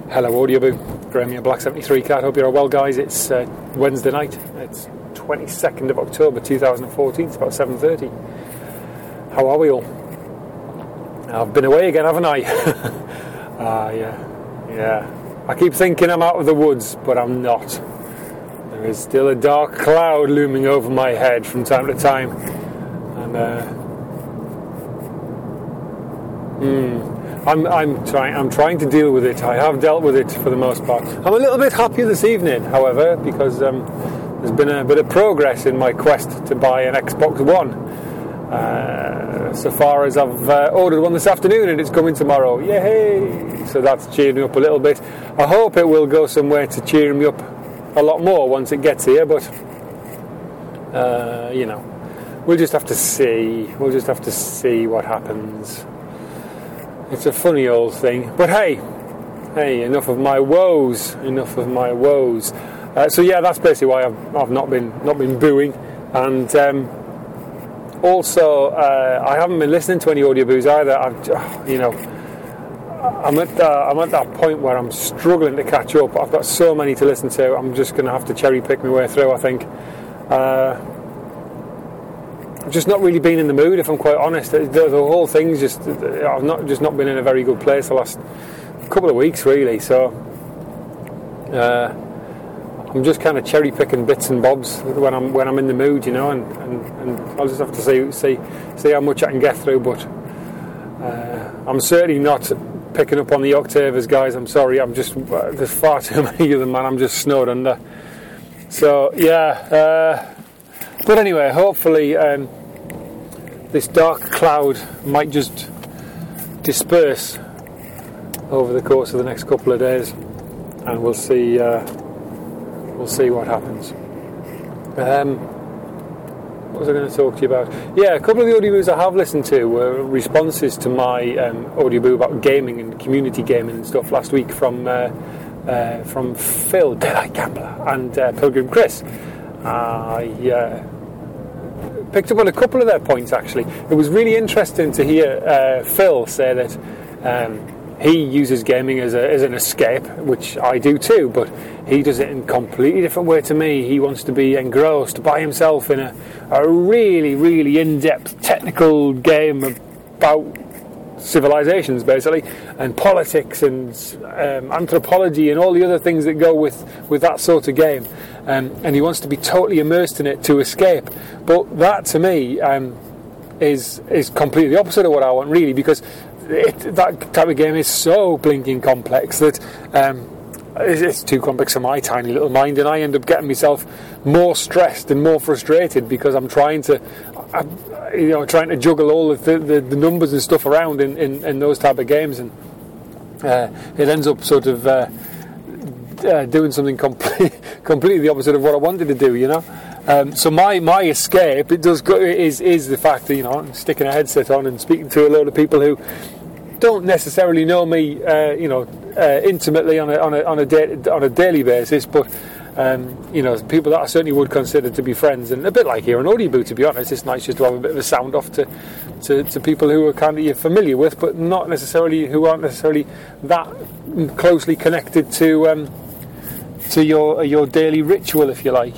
Hello Audioboo, Graham here, Black 73 Cat. Hope you're all well, guys. It's Wednesday night. It's 22nd of October 2014. It's about 7:30. How are we all? I've been away again, haven't I? Yeah. I keep thinking I'm out of the woods, but I'm not. There is still a dark cloud looming over my head from time to time, and I'm trying to deal with it. I have dealt with it for the most part. I'm a little bit happier this evening, however, because there's been a bit of progress in my quest to buy an Xbox One. So far as I've ordered one this afternoon and it's coming tomorrow. Yay! So that's cheered me up a little bit. I hope it will go somewhere to cheer me up a lot more once it gets here, but we'll just have to see. We'll just have to see what happens. It's a funny old thing, but hey, enough of my woes. So yeah, that's basically why I've not been booing, and also I haven't been listening to any audioboos either. I'm at that point where I'm struggling to catch up. I've got so many to listen to. I'm just going to have to cherry pick my way through, I think. I've just not really been in the mood, if I'm quite honest. The whole thing's I've not been in a very good place the last couple of weeks, really. So I'm just kind of cherry picking bits and bobs when I'm in the mood, and I'll just have to see how much I can get through. But I'm certainly not picking up on the Octavers, guys. I'm sorry. There's far too many of them, man. I'm just snowed under. So yeah. But anyway, hopefully this dark cloud might just disperse over the course of the next couple of days, and we'll see what happens. What was I going to talk to you about? Yeah, a couple of the audioboos I have listened to were responses to my audioboo about gaming and community gaming and stuff last week from Phil, Daylight Gambler, and Pilgrim Chris. I picked up on a couple of their points, actually. It was really interesting to hear Phil say that he uses gaming as an escape, which I do too, but he does it in a completely different way to me. He wants to be engrossed by himself in a really, really in-depth technical game about civilizations, basically, and politics and anthropology and all the other things that go with that sort of game, and he wants to be totally immersed in it to escape. But that to me is completely the opposite of what I want, really, because that type of game is so blinking complex that it's too complex for my tiny little mind, and I end up getting myself more stressed and more frustrated because I'm trying to juggle all of the numbers and stuff around in those type of games, and it ends up sort of doing something completely the opposite of what I wanted to do, So my escape is the fact that sticking a headset on and speaking to a load of people who don't necessarily know me intimately on a daily basis, but people that I certainly would consider to be friends, and a bit like here on Audioboo, to be honest. It's nice just to have a bit of a sound off to people who are kind of you're familiar with, but who aren't necessarily that closely connected to your daily ritual, if you like,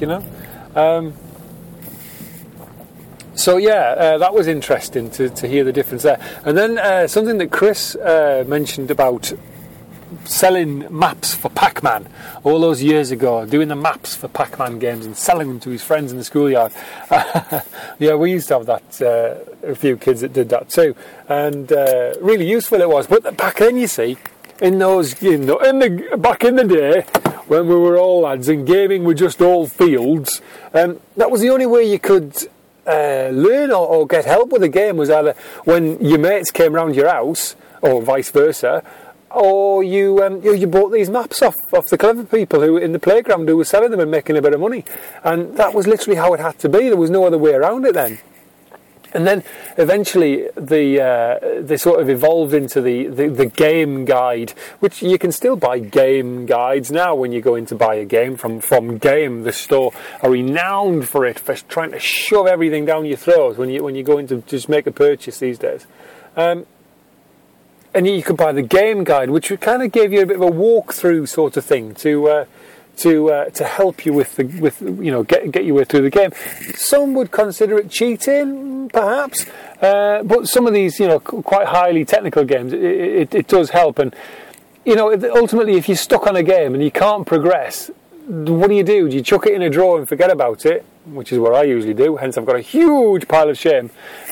So yeah, that was interesting to hear the difference there. And then something that Chris mentioned about selling maps for Pac-Man all those years ago, doing the maps for Pac-Man games and selling them to his friends in the schoolyard. Yeah, we used to have that, a few kids that did that too, and really useful it was. But back then, you see, back in the day, when we were all lads and gaming were just all fields, that was the only way you could learn or get help with a game, was either when your mates came round your house, or vice versa, or you bought these maps off the clever people who in the playground who were selling them and making a bit of money. And that was literally how it had to be. There was no other way around it then. And then eventually they sort of evolved into the game guide, which you can still buy game guides now when you go in to buy a game from Game. The store are renowned for trying to shove everything down your throat when you go in to just make a purchase these days. and you could buy the game guide, which kind of gave you a bit of a walkthrough sort of thing to help you with get your way through the game. Some would consider it cheating, perhaps, but some of these quite highly technical games, it does help. And ultimately, if you're stuck on a game and you can't progress, what do? Do you chuck it in a drawer and forget about it? Which is what I usually do. Hence, I've got a huge pile of shame.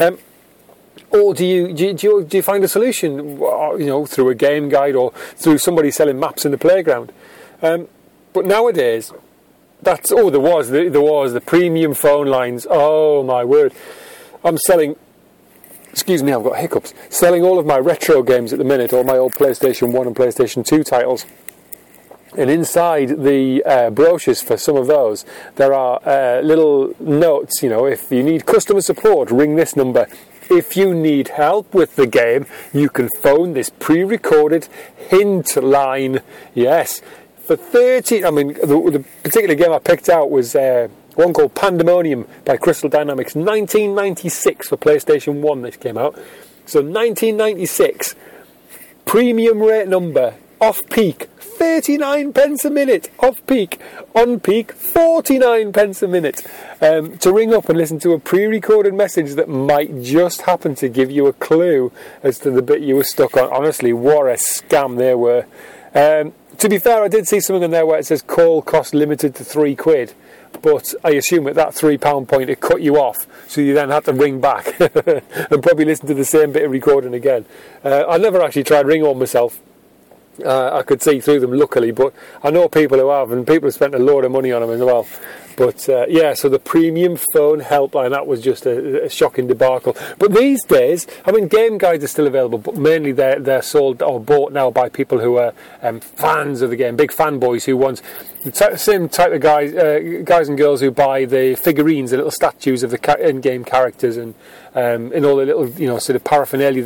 Or do you find a solution? Through a game guide or through somebody selling maps in the playground. But nowadays, there was the premium phone lines. Oh my word! I'm selling. Excuse me, I've got hiccups. Selling all of my retro games at the minute, all my old PlayStation 1 and PlayStation 2 titles. And inside the brochures for some of those, there are little notes, if you need customer support, ring this number. If you need help with the game, you can phone this pre-recorded hint line. Yes, for 30... the particular game I picked out was one called Pandemonium by Crystal Dynamics. 1996 for PlayStation 1 this came out. So 1996, premium rate number, off-peak, 39 pence a minute, off-peak, on-peak, 49 pence a minute, to ring up and listen to a pre-recorded message that might just happen to give you a clue as to the bit you were stuck on. Honestly, what a scam they were. To be fair, I did see something in there where it says call cost limited to £3, but I assume at that £3 point it cut you off, so you then had to ring back and probably listen to the same bit of recording again. I never actually tried ring on myself. I could see through them, luckily, but I know people who have, and people have spent a load of money on them as well. But so the premium phone helpline, that was just a shocking debacle. But these days, game guides are still available, but mainly they're sold or bought now by people who are fans of the game, big fanboys who want the same type of guys and girls who buy the figurines, the little statues of the in-game characters, and all the little sort of paraphernalia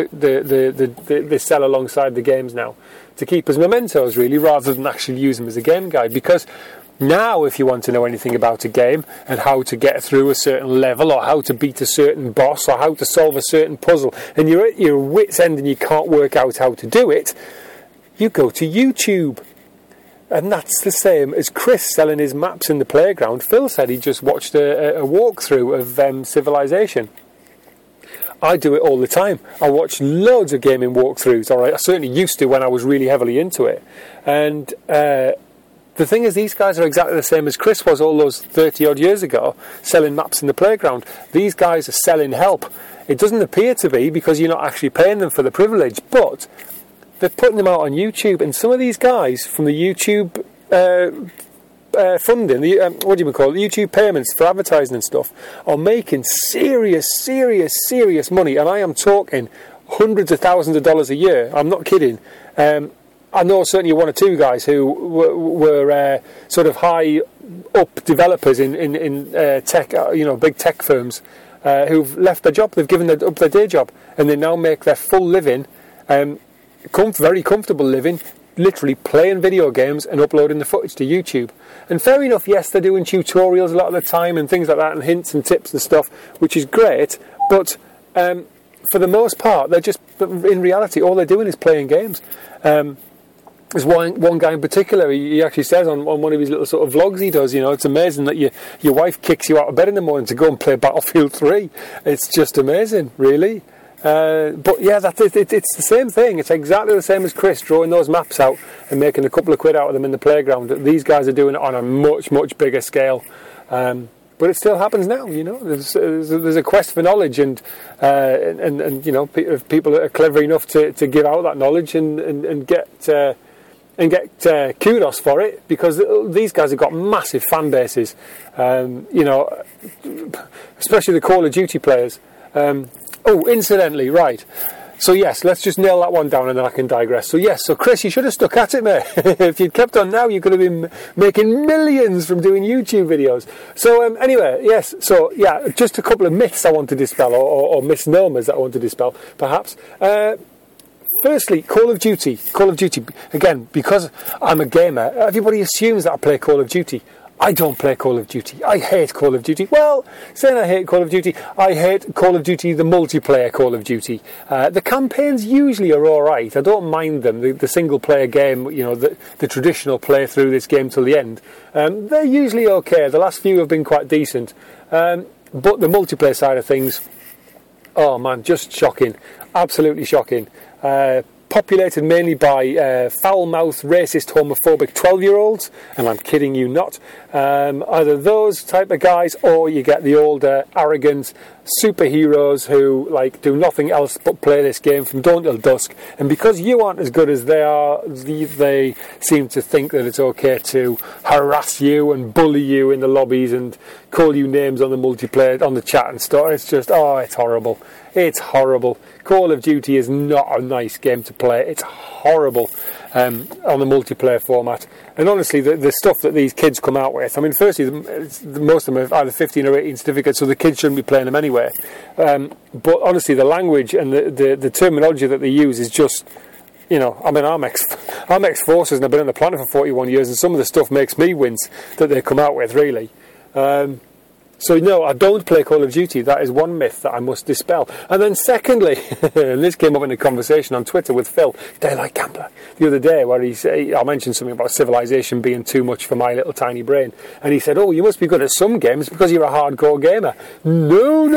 that they sell alongside the games now to keep as mementos, really, rather than actually use them as a game guide. Because now, if you want to know anything about a game and how to get through a certain level, or how to beat a certain boss, or how to solve a certain puzzle, and you're at your wit's end and you can't work out how to do it, you go to YouTube. And that's the same as Chris selling his maps in the playground. Phil said he just watched a walkthrough of Civilization. I do it all the time. I watch loads of gaming walkthroughs. All right, I certainly used to when I was really heavily into it. And the thing is, these guys are exactly the same as Chris was all those 30-odd years ago, selling maps in the playground. These guys are selling help. It doesn't appear to be, because you're not actually paying them for the privilege, but they're putting them out on YouTube. And some of these guys from the YouTube funding, the YouTube payments for advertising and stuff, are making serious money. And I am talking hundreds of thousands of dollars a year. I'm not kidding. I know certainly one or two guys who were sort of high up developers in tech, big tech firms, who've left their job. They've given up their day job, and they now make their full living, very comfortable living, literally playing video games and uploading the footage to YouTube. And fair enough, yes, they're doing tutorials a lot of the time and things like that, and hints and tips and stuff, which is great. But for the most part, in reality, all they're doing is playing games. There's one guy in particular, he actually says on one of his little sort of vlogs he does, it's amazing that your wife kicks you out of bed in the morning to go and play Battlefield 3. It's just amazing, really. But yeah, it's the same thing. It's exactly the same as Chris drawing those maps out and making a couple of quid out of them in the playground. These guys are doing it on a much bigger scale. But it still happens now, There's a quest for knowledge, and people are clever enough to give out that knowledge and get kudos for it, because these guys have got massive fan bases, especially the Call of Duty players. Incidentally, right. So yes, let's just nail that one down and then I can digress. So Chris, you should have stuck at it, mate. If you'd kept on now, you could have been making millions from doing YouTube videos. So anyway, yes. So yeah, just a couple of myths I want to dispel, or misnomers that I want to dispel, perhaps. Firstly, Call of Duty. Again, because I'm a gamer, everybody assumes that I play Call of Duty. I don't play Call of Duty. I hate Call of Duty. Well, saying I hate Call of Duty, I hate Call of Duty, the multiplayer Call of Duty. The campaigns usually are alright. I don't mind them. The single-player game, the traditional play through this game till the end, they're usually okay. The last few have been quite decent. But the multiplayer side of things, oh man, just shocking. Absolutely shocking. Populated mainly by foul-mouthed, racist, homophobic 12-year-olds, and I'm kidding you not. Either those type of guys, or you get the older, arrogant superheroes who do nothing else but play this game from dawn till dusk. And because you aren't as good as they are, they seem to think that it's okay to harass you and bully you in the lobbies and call you names on the multiplayer, on the chat and stuff. It's just, it's horrible. It's horrible. Call of Duty is not a nice game to play. It's horrible on the multiplayer format. And honestly, the stuff that these kids come out with, I mean, firstly, most of them have either 15 or 18 certificates, so the kids shouldn't be playing them anyway. But honestly, the language and the terminology that they use is just, I'm ex-forces and I've been on the planet for 41 years, and some of the stuff makes me wince that they come out with, really. So no, I don't play Call of Duty. That is one myth that I must dispel. And then secondly, and this came up in a conversation on Twitter with Phil, Daylight Gambler, the other day, where I mentioned something about Civilization being too much for my little tiny brain. And he said, you must be good at some games because you're a hardcore gamer. No.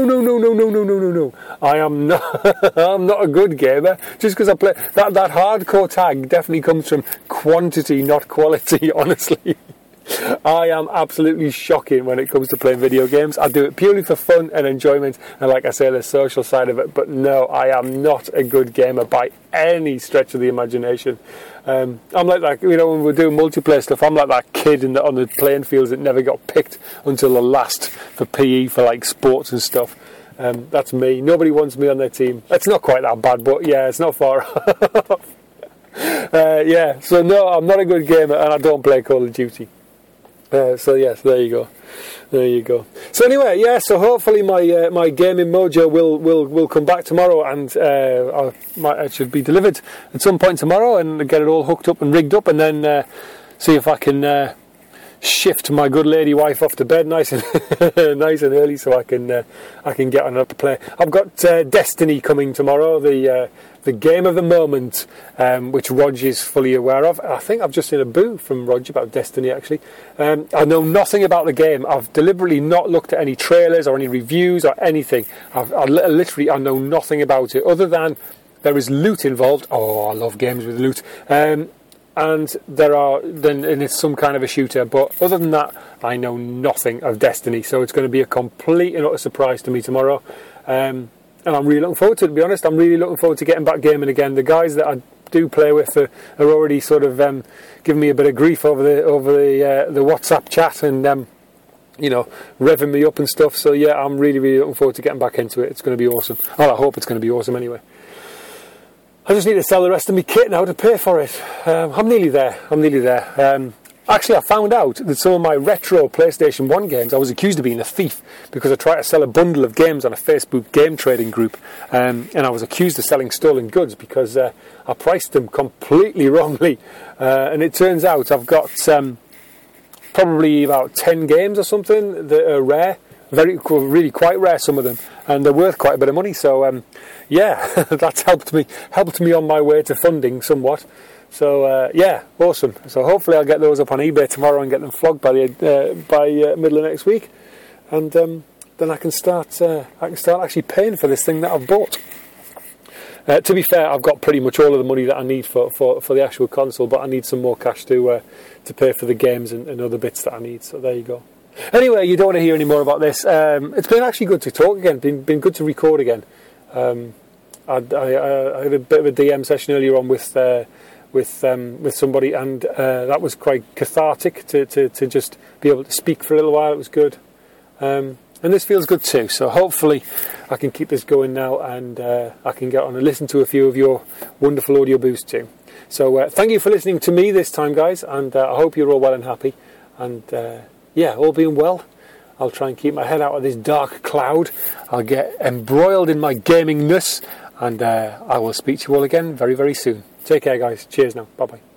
I am not, I'm not a good gamer. Just because I play, that hardcore tag definitely comes from quantity, not quality, honestly. I am absolutely shocking when it comes to playing video games. I do it purely for fun and enjoyment, and like I say, the social side of it. But no, I am not a good gamer by any stretch of the imagination. I'm like that, when we're doing multiplayer stuff, I'm like that kid on the playing fields that never got picked until the last for PE for sports and stuff. That's me. Nobody wants me on their team. It's not quite that bad, but yeah, it's not far off. So no, I'm not a good gamer, and I don't play Call of Duty. So yes, there you go. So anyway, so hopefully my gaming mojo will come back tomorrow, and it should be delivered at some point tomorrow, and get it all hooked up and rigged up, and then see if I can shift my good lady wife off to bed nice and nice and early, so I can get on up to play. I've got Destiny coming tomorrow, the game of the moment, which Rog is fully aware of. I think I've just seen a boo from Rog about Destiny, actually. I know nothing about the game. I've deliberately not looked at any trailers or any reviews or anything. I literally know nothing about it, other than there is loot involved. I love games with loot. And it's some kind of a shooter. But other than that, I know nothing of Destiny. So it's going to be a complete and utter surprise to me tomorrow. And I'm really looking forward to it, to be honest. I'm really looking forward to getting back gaming again. The guys that I do play with are already sort of giving me a bit of grief over the WhatsApp chat and revving me up and stuff. So yeah, I'm really, really looking forward to getting back into it. It's going to be awesome. Well, I hope it's going to be awesome anyway. I just need to sell the rest of my kit now to pay for it. I'm nearly there. Actually, I found out that some of my retro PlayStation 1 games, I was accused of being a thief because I tried to sell a bundle of games on a Facebook game trading group, and I was accused of selling stolen goods because I priced them completely wrongly. And it turns out I've got probably about 10 games or something that are rare. Really quite rare, some of them, and they're worth quite a bit of money. So that's helped me on my way to funding somewhat. So awesome. So hopefully I'll get those up on eBay tomorrow and get them flogged by middle of next week, and then I can start actually paying for this thing that I've bought. To be fair, I've got pretty much all of the money that I need for the actual console, but I need some more cash to pay for the games and other bits that I need. So there you go. Anyway, you don't want to hear any more about this. It's been actually good to talk again. Been good to record again. I had a bit of a DM session earlier on with somebody, and that was quite cathartic to just be able to speak for a little while. It was good, and this feels good too. So hopefully I can keep this going now, and I can get on and listen to a few of your wonderful audio boosts too. So thank you for listening to me this time, guys, and I hope you're all well and happy, and all being well, I'll try and keep my head out of this dark cloud. I'll get embroiled in my gamingness, and I will speak to you all again very, very soon. Take care, guys. Cheers now. Bye-bye.